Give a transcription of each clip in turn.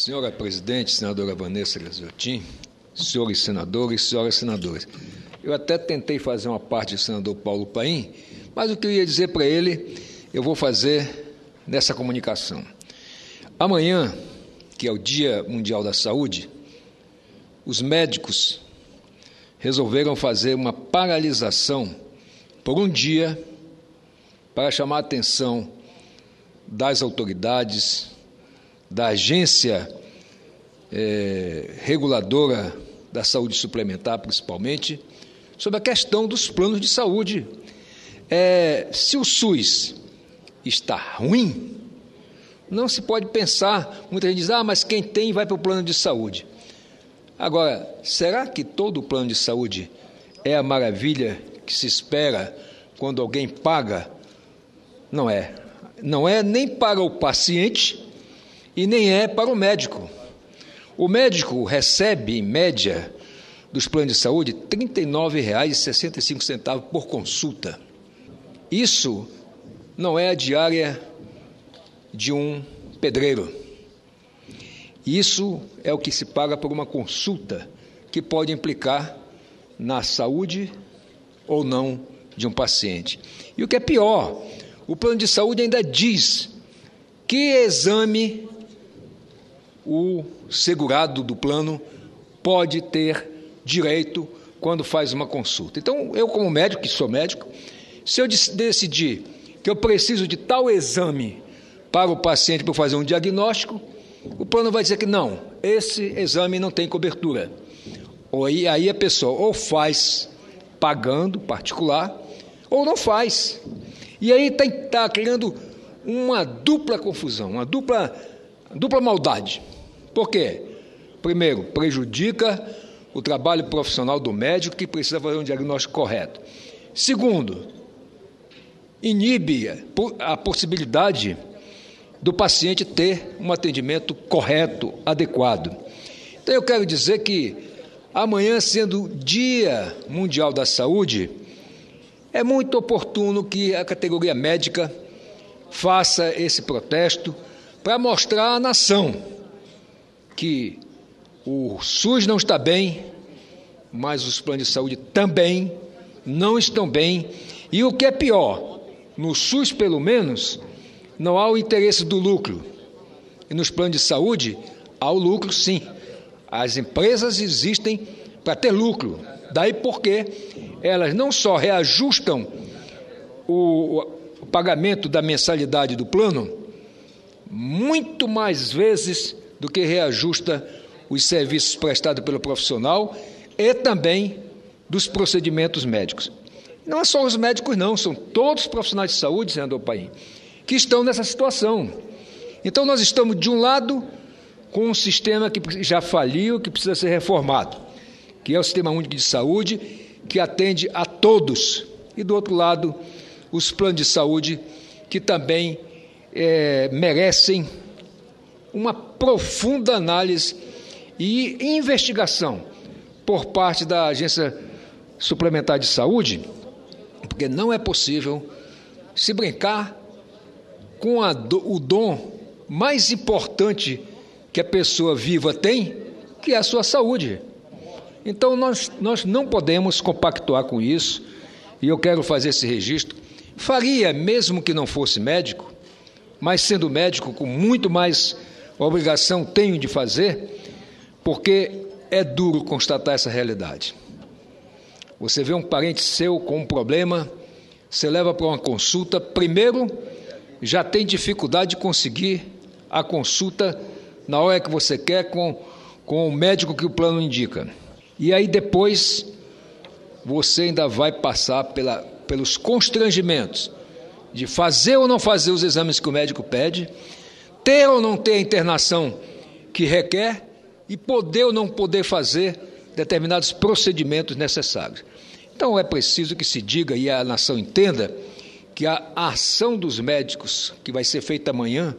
Senhora presidente, senadora Vanessa Graziotin, senhores senadores, senhoras senadoras, eu até tentei fazer uma parte do senador Paulo Paim, mas o que eu ia dizer para ele, eu vou fazer nessa comunicação. Amanhã, que é o Dia Mundial da Saúde, os médicos resolveram fazer uma paralisação por um dia para chamar a atenção das autoridades, da agência reguladora da saúde suplementar, principalmente, sobre a questão dos planos de saúde. Se o SUS está ruim, não se pode pensar, muita gente diz, mas quem tem vai para o plano de saúde. Agora, será que todo o plano de saúde é a maravilha que se espera quando alguém paga? Não é. Não é nem para o paciente e nem é para o médico. O médico recebe, em média, dos planos de saúde, R$ 39,65 por consulta. Isso não é a diária de um pedreiro. Isso é o que se paga por uma consulta que pode implicar na saúde ou não de um paciente. E o que é pior, o plano de saúde ainda diz que exame o segurado do plano pode ter direito quando faz uma consulta. Então, eu como médico, que sou médico, se eu decidir que eu preciso de tal exame para o paciente para fazer um diagnóstico, o plano vai dizer que não, esse exame não tem cobertura. Aí a pessoa ou faz pagando particular ou não faz. E aí está criando uma dupla confusão, uma dupla maldade. Por quê? Primeiro, prejudica o trabalho profissional do médico que precisa fazer um diagnóstico correto. Segundo, inibe a possibilidade do paciente ter um atendimento correto, adequado. Então, eu quero dizer que amanhã, sendo Dia Mundial da Saúde, é muito oportuno que a categoria médica faça esse protesto para mostrar à nação que o SUS não está bem, mas os planos de saúde também não estão bem. E o que é pior, no SUS, pelo menos, não há o interesse do lucro. E nos planos de saúde, há o lucro, sim. As empresas existem para ter lucro. Daí porque elas não só reajustam o pagamento da mensalidade do plano, muito mais vezes do que reajusta os serviços prestados pelo profissional e também dos procedimentos médicos. Não é só os médicos, não, são todos os profissionais de saúde, senador Paim, que estão nessa situação. Então, nós estamos, de um lado, com um sistema que já faliu, que precisa ser reformado, que é o Sistema Único de Saúde, que atende a todos. E, do outro lado, os planos de saúde, que também merecem uma profunda análise e investigação por parte da Agência Suplementar de Saúde, porque não é possível se brincar com o dom mais importante que a pessoa viva tem, que é a sua saúde. Então, nós não podemos compactuar com isso, e eu quero fazer esse registro. Faria, mesmo que não fosse médico, mas sendo médico, com muito mais obrigação tenho de fazer, porque é duro constatar essa realidade. Você vê um parente seu com um problema, você leva para uma consulta, primeiro, já tem dificuldade de conseguir a consulta na hora que você quer com o médico que o plano indica. E aí depois você ainda vai passar pelos constrangimentos de fazer ou não fazer os exames que o médico pede, ter ou não ter a internação que requer e poder ou não poder fazer determinados procedimentos necessários. Então é preciso que se diga e a nação entenda que a ação dos médicos que vai ser feita amanhã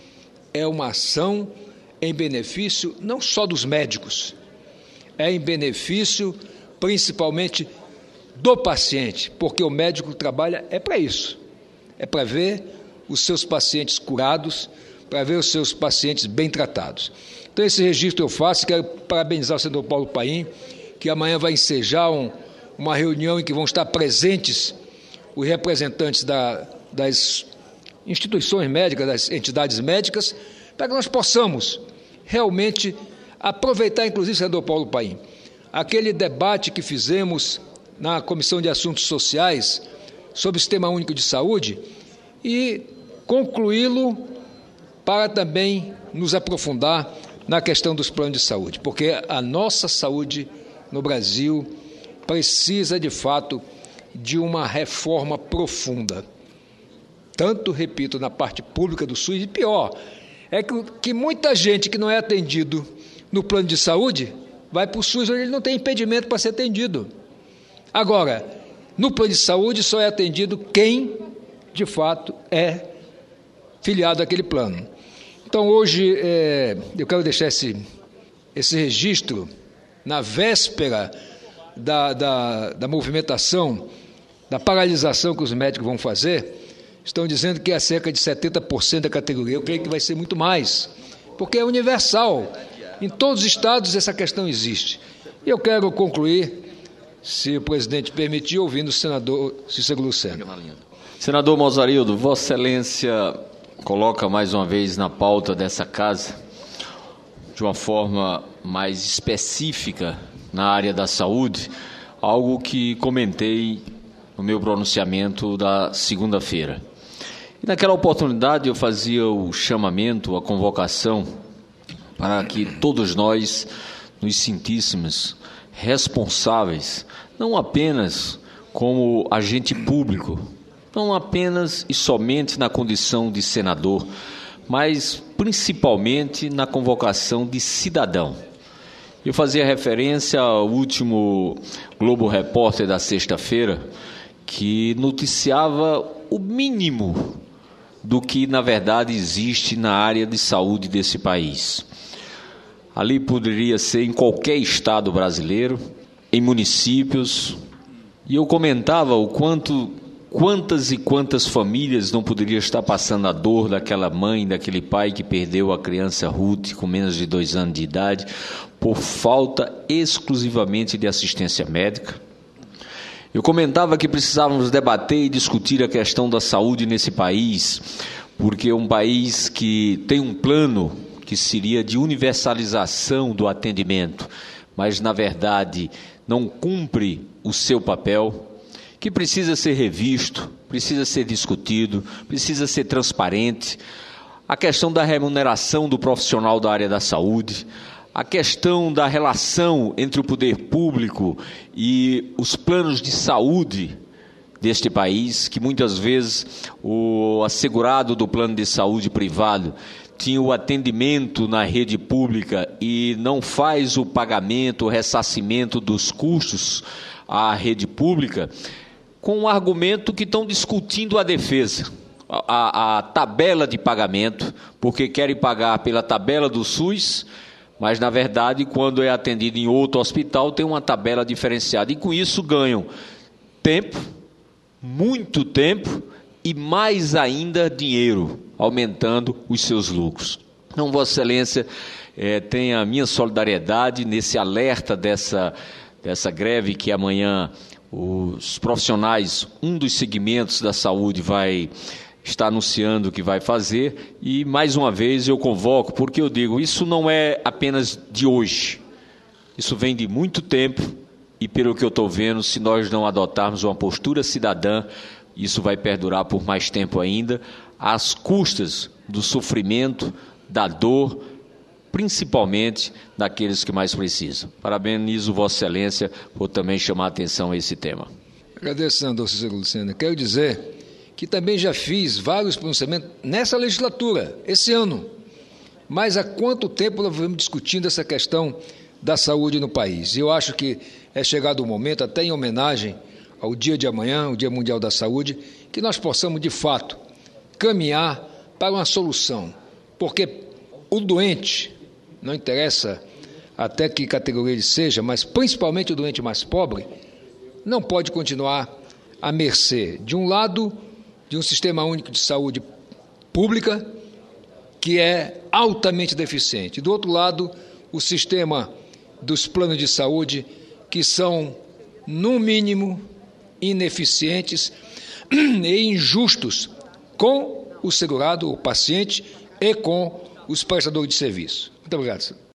é uma ação em benefício não só dos médicos, é em benefício principalmente do paciente, porque o médico trabalha para isso, é para ver os seus pacientes curados, para ver os seus pacientes bem tratados. Então, esse registro eu faço. Quero parabenizar o senador Paulo Paim, que amanhã vai ensejar uma reunião em que vão estar presentes os representantes das instituições médicas, das entidades médicas, para que nós possamos realmente aproveitar, inclusive, senador Paulo Paim, aquele debate que fizemos na Comissão de Assuntos Sociais sobre o Sistema Único de Saúde e concluí-lo para também nos aprofundar na questão dos planos de saúde, porque a nossa saúde no Brasil precisa, de fato, de uma reforma profunda. Tanto, repito, na parte pública do SUS, e pior, é que muita gente que não é atendido no plano de saúde vai para o SUS, onde ele não tem impedimento para ser atendido. Agora, no plano de saúde só é atendido quem, de fato, é filiado àquele plano. Então, hoje, eu quero deixar esse registro na véspera da movimentação, da paralisação que os médicos vão fazer. Estão dizendo que é cerca de 70% da categoria. Eu creio que vai ser muito mais, porque é universal. Em todos os estados essa questão existe. E eu quero concluir, se o presidente permitir, ouvindo o senador Cícero Lucena. Senador Mozarildo, Vossa Excelência coloca mais uma vez na pauta dessa casa, de uma forma mais específica na área da saúde, algo que comentei no meu pronunciamento da segunda-feira. E naquela oportunidade eu fazia o chamamento, a convocação, para que todos nós nos sentíssemos responsáveis, não apenas como agente público, não apenas e somente na condição de senador, mas principalmente na convocação de cidadão. Eu fazia referência ao último Globo Repórter da sexta-feira, que noticiava o mínimo do que, na verdade, existe na área de saúde desse país. Ali poderia ser em qualquer estado brasileiro, em municípios, e eu comentava o quantas e quantas famílias não poderiam estar passando a dor daquela mãe, daquele pai que perdeu a criança Ruth com menos de 2 anos de idade, por falta exclusivamente de assistência médica. Eu comentava que precisávamos debater e discutir a questão da saúde nesse país, porque é um país que tem um plano que seria de universalização do atendimento, mas, na verdade, não cumpre o seu papel, que precisa ser revisto, precisa ser discutido, precisa ser transparente. A questão da remuneração do profissional da área da saúde, a questão da relação entre o poder público e os planos de saúde deste país, que muitas vezes o assegurado do plano de saúde privado tinha o atendimento na rede pública e não faz o pagamento, o ressarcimento dos custos à rede pública, com um argumento que estão discutindo a defesa, a tabela de pagamento, porque querem pagar pela tabela do SUS, mas, na verdade, quando é atendido em outro hospital, tem uma tabela diferenciada. E, com isso, ganham tempo, muito tempo, e mais ainda dinheiro, aumentando os seus lucros. Então, Vossa Excelência tem a minha solidariedade nesse alerta dessa greve que amanhã os profissionais, um dos segmentos da saúde está anunciando que vai fazer, e mais uma vez eu convoco, porque eu digo, isso não é apenas de hoje, isso vem de muito tempo, e pelo que eu estou vendo, se nós não adotarmos uma postura cidadã, isso vai perdurar por mais tempo ainda, às custas do sofrimento, da dor, principalmente daqueles que mais precisam. Parabenizo Vossa Excelência por também chamar a atenção a esse tema. Agradeço, senador Cícero Lucena. Quero dizer que também já fiz vários pronunciamentos nessa legislatura, esse ano. Mas há quanto tempo nós vamos discutindo essa questão da saúde no país? E eu acho que é chegado o momento, até em homenagem ao dia de amanhã, o Dia Mundial da Saúde, que nós possamos, de fato, caminhar para uma solução. Porque o doente, não interessa até que categoria ele seja, mas principalmente o doente mais pobre, não pode continuar à mercê, de um lado, de um sistema único de saúde pública, que é altamente deficiente. Do outro lado, o sistema dos planos de saúde, que são, no mínimo, ineficientes e injustos com o segurado, o paciente, e com os prestadores de serviço. Muito obrigado, senhor.